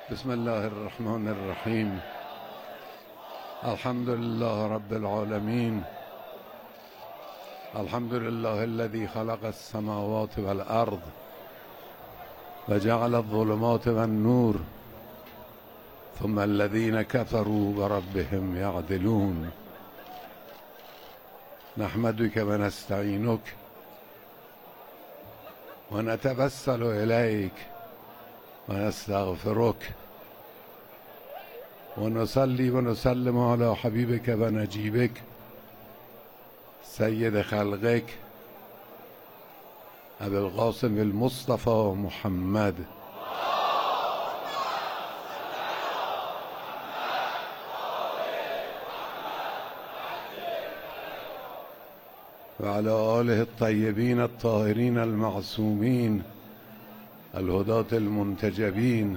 بسم الله الرحمن الرحیم. الحمد لله رب العالمین. الحمد لله الذي خلق السماوات والارض وجعل الظلمات والنور ثم الذين كفروا بربهم يعدلون. نحمدك ونستعينك ونتوسل إليك ونستغفرك ونصلي ونسلم على حبيبك ونجيبك سيد خلقك أبي القاسم المصطفى محمد وعلى آله الطيبين الطاهرين المعصومين الهداة المنتجبين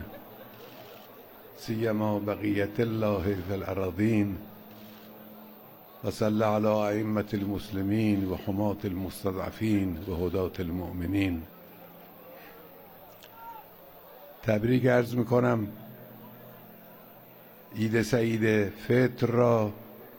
سيما بقية الله في الأراضين وصل على أئمة المسلمين وحماة المستضعفين وهداة المؤمنين. تبریک عرض میکنم عید سعید فطر را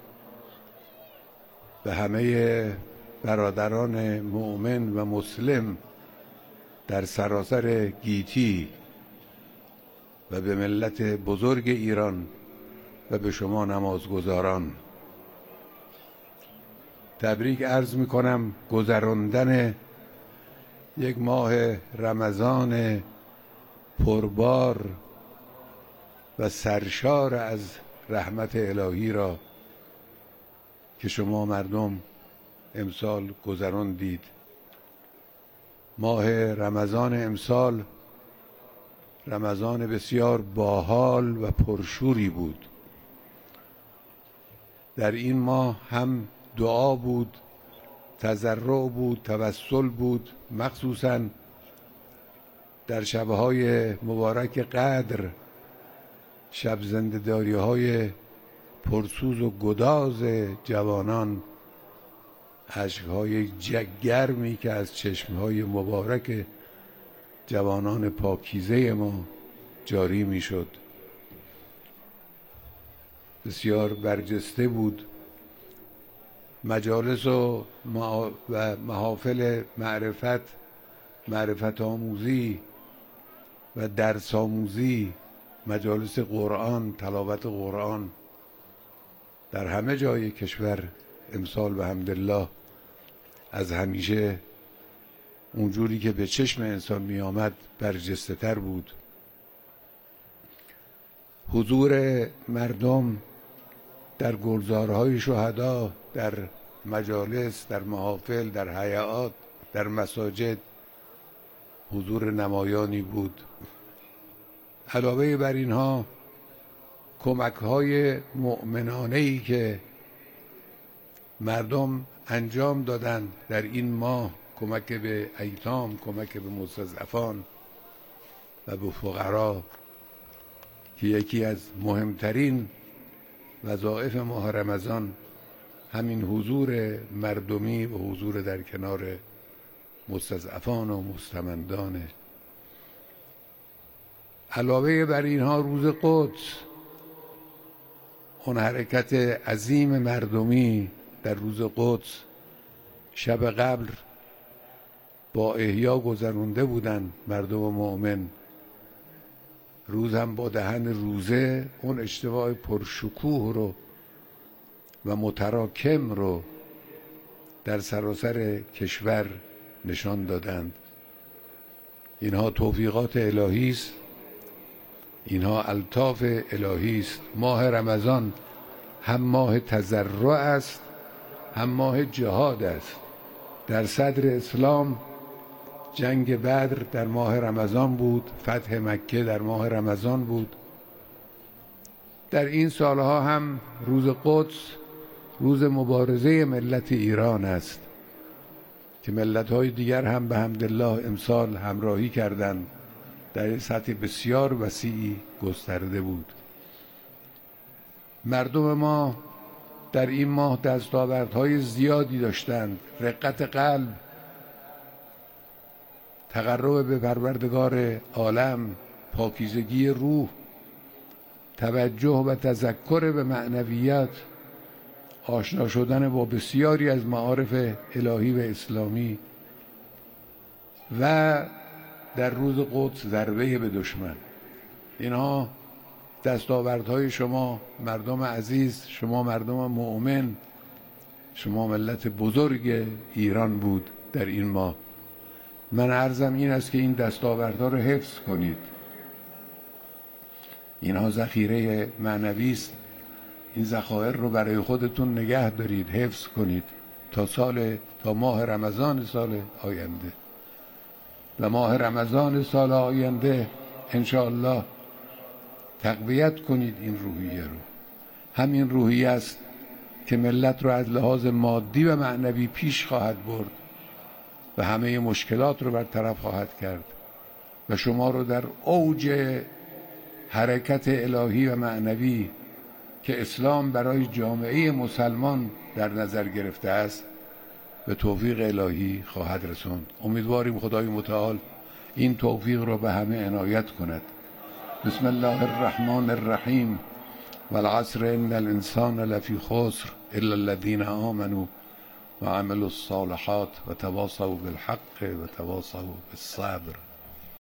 به همه برادران مؤمن و مسلم در سراسر گیتی و به ملت بزرگ ایران و به شما نمازگزاران. تبریک عرض میکنم گذراندن یک ماه رمضان پربار و سرشار از رحمت الهی را که شما مردم امسال گذراندید. ماه رمضان امسال رمضان بسیار باحال و پرشوری بود. در این ماه هم دعا بود، تضرع بود، توسل بود، مخصوصا در شبهای مبارک قدر، شب زنده‌داری های پرسوز و گداز جوانان، اشک‌های گرمی که از چشمهای مبارک جوانان پاکیزه ما جاری میشد بسیار برجسته بود. مجالس و محافل معرفت آموزی و درس آموزی، مجالس قرآن، تلاوت قرآن در همه جای کشور امسال به حمدالله از همیشه اونجوری که به چشم انسان می آمد برجسته تر بود. حضور مردم در گلزارهای شهدا، در مجالس، در محافل، در حیات، در مساجد حضور نمایانی بود. علاوه بر اینها کمک‌های مؤمنانه‌ای که مردم انجام دادند در این ماه، کمک به ایتام، کمک به مستضعفان و به فقرا، که یکی از مهمترین وظایف ماه رمضان همین حضور مردمی و حضور در کنار مستضعفان و مستمندانه. علاوه بر اینها روز قدس، اون حرکت عظیم مردمی در روز قدس شب قبل با احیا گذرونده بودن مردم مؤمن. روز هم با دهن روزه اون اجتماع پرشکوه رو و متراکم رو در سراسر کشور نشان دادند. اینها توفیقات الهی است، اینها الطاف الهی است. ماه رمضان هم ماه تضرع است، هم ماه جهاد است. در صدر اسلام جنگ بدر در ماه رمضان بود، فتح مکه در ماه رمضان بود. در این سالها هم روز قدس روز مبارزه ملت ایران است که ملت‌های دیگر هم به حمدالله امسال همراهی کردند. در سطح بسیار وسیعی گسترده بود. مردم ما در این ماه دستاوردهای زیادی داشتند. رقت قلب، تقرب به پروردگار عالم، پاکیزگی روح، توجه و تذکر به معنویت، آشنا شدن با بسیاری از معارف الهی و اسلامی و در روز قدس ضربه به دشمن. اینها دستاوردهای شما مردم عزیز، شما مردم مؤمن، شما ملت بزرگ ایران بود در این ماه. من عرضم این است که این دستاوردها رو حفظ کنید. اینها ذخیره معنوی است. این ذخایر رو برای خودتون نگه دارید، حفظ کنید تا ماه رمضان سال آینده. و ماه رمضان سال آینده انشاءالله تقویت کنید این روحیه رو. همین روحیه است که ملت رو از لحاظ مادی و معنوی پیش خواهد برد و همه مشکلات رو برطرف خواهد کرد و شما رو در اوج حرکت الهی و معنوی که اسلام برای جامعه مسلمان در نظر گرفته است به توفیق الهی خواهد رساند. امیدواریم خدای متعال این توفیق رو به همه عنایت کند. بسم الله الرحمن الرحیم والعصر ان الانسان لفی خسر الا الذين آمنوا وعملوا الصالحات وتواصوا بالحق وتواصوا بالصبر.